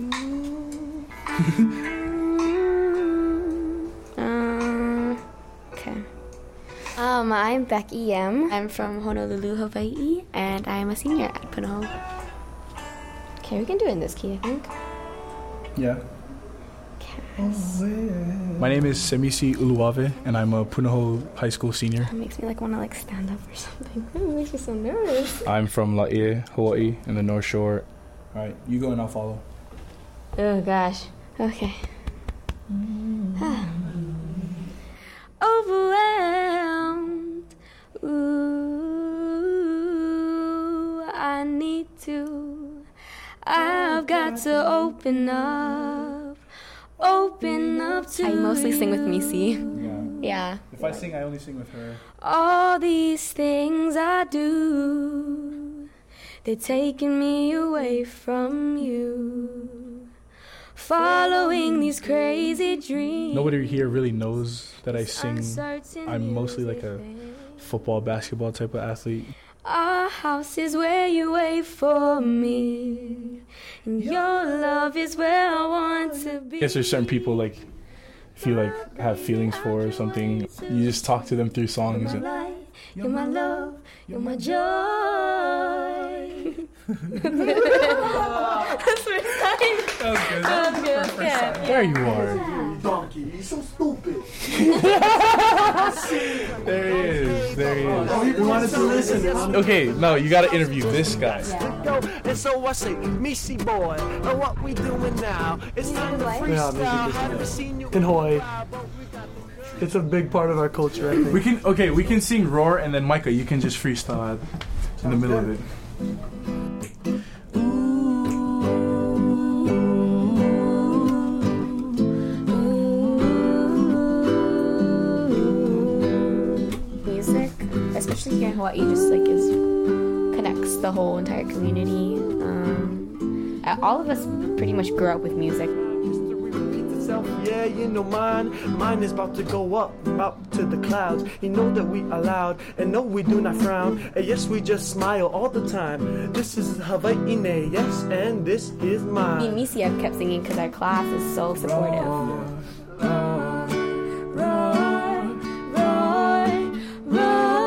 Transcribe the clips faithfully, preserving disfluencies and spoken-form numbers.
um, okay. Um, I'm Becky Yim. I'm from Honolulu, Hawaii, and I'm a senior at Punahou. Okay, we can do it in this key, I think. Yeah. My name is Semisi Uluave, and I'm a Punahou High School senior. It makes me like want to like stand up or something. It makes me so nervous. I'm from Laie, Hawaii, in the North Shore. All right, you go and I'll follow. Oh gosh. Okay. Overwhelmed. Ooh, I need to. I've got to open up. Open up to I mostly sing with Missy. Yeah. Yeah. If I sing, I only sing with her. All these things I do, they're taking me away from you. Following these crazy dreams. Nobody here really knows that I sing. I'm mostly like a football, basketball type of athlete. Our house is where you wait for me, and your love is where I want to be. I guess there's certain people like, if you like have feelings for or something, you just talk to them through songs. You're my light, you're my love, you're my joy. That's my sign. That was good. That was good. Yeah. There you are. Donkey, he's so stupid. There he is. There he is. Oh, he wanted to listen. Okay, no, you gotta interview this guy. And so I say, Missy boy, and what we doing now? It's time to freestyle. Haven't seen you In Hawaii. It's a big part of our culture, I think. We can okay, we can sing Roar, and then Micah, you can just freestyle in the middle of it. Music, especially here in Hawaii, just like is connects the whole entire community. Um, all of us pretty much grew up with music. Yeah, you know mine. Mine is about to go up, up to the clouds. You know that we are loud, and no, we do not frown. And yes, we just smile all the time. This is Hawaii, yes, and this is Me and mine. Missy have kept singing because our class is so supportive.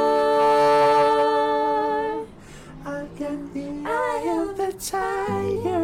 I am the tiger.